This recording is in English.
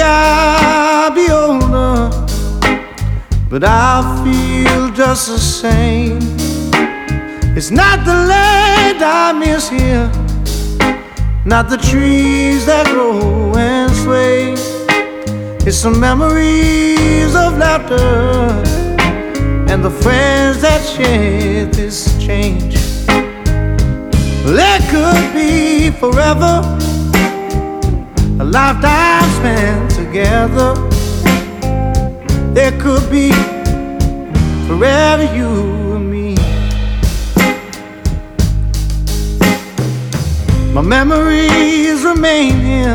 I'll be older, but I'll feel just the same. It's not the land I miss here, not the trees that grow and sway. It's the memories of laughter and the friends that shared this change. There could be forever, a lifetime spent together. There could be forever you and me. My memories remain here,